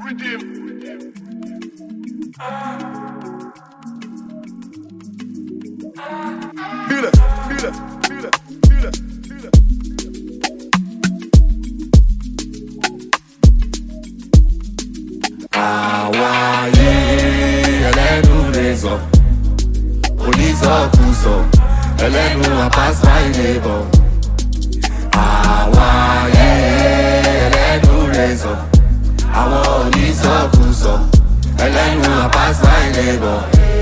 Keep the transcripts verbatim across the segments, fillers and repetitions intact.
Feel it, feel it, feel it, feel it, feel it. Àwa yìí ẹlẹ́nu lè sọ, onísọkúsọ, ẹlẹ́nu àpásá ìlébọ̀. Àwa yìí ẹlẹ́nu lè sọ, àwọn onísọkúsọ, ẹlẹ́nu àpásá ìlébọ̀.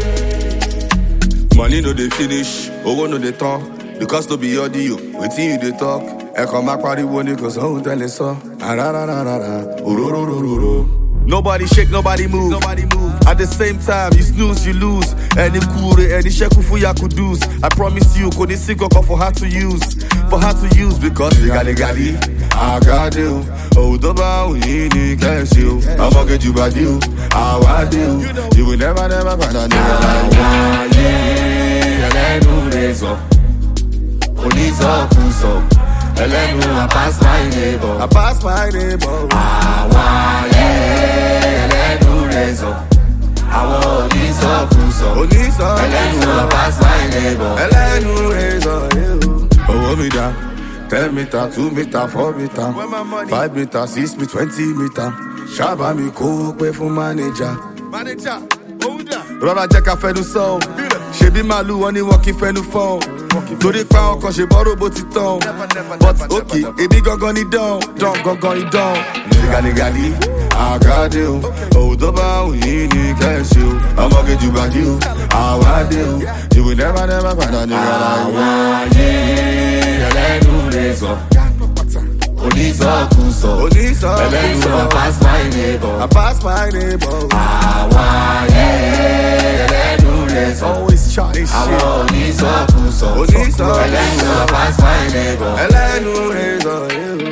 Money no dey finish, owó no dey talk. Because to be audio, wetin you dey talk? Ẹ̀kan máa pariwo ni kò sóhun tẹ́lẹ̀ sọ. Ararararara, ororororo. Nobody shake, nobody move. Nobody move. At the same time, you snooze, you lose. Any kure, any sheku fuya kudus. I promise you, kò ní sí kankan for her to use. For her to use because legally, legally, I got you. Oh, tó bá wù yín ní kẹ́sì o. I'ma get you bad you. How I do. You will never, never find a nigga like me. Àwa yìí ẹlẹ́nu lè sọ, onísọkúsọ, ẹlẹ́nu àpásá ìlébọ̀. I pass my neighbor. Àwa yìí ẹlẹ́nu lè sọ, àwọn onísọkúsọ, Onísọ, ẹlẹ́nu àpásá ìlébọ̀. ẹlẹ́nu ẹ̀sọ́ yóò. Owó mi dá. Ten meter, two meter, four meter, five meter, six meter, twenty meter. Ṣáàbà mi kó pé fún manager. Manager, hold up. Rọra jẹ́ ká fẹnu sọ. Ṣebí màálù wọn ni wọn kì í fẹnu fọ́n. Torí pa ọkàn ṣe bọ́rọ̀ bó ti tán. But okay, èmi gangan ni dán. Dán gangan ni dán. Gàlígàlí, àgádé o. Òun tó bá wù yín ní kẹ́sì o. Ọmọ kejì bàdí o. Àwádé o. You will never never find a nigga like me. Àwa yìí ẹlẹ́nu lè sọ, onísọkúsọ, Onísọ, ẹlẹ́nu àpásá ìlébọ̀. I pass my neighbor. Àwa yìí ẹlẹ́nu lè sọ, Always trying àwọn shit. onísọkúsọ, Onísọ, ẹlẹ́nu àpásá ìlébọ̀. ẹlẹ́nu ẹ̀sọ́ yóò.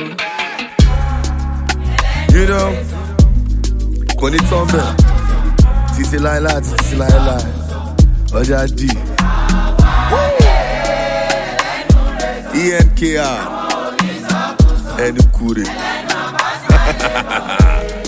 You know, kò ní tán bẹ̀. Títí láíláí àti títí láíláí. Ọjà D. E N K R. Ẹnu kúre.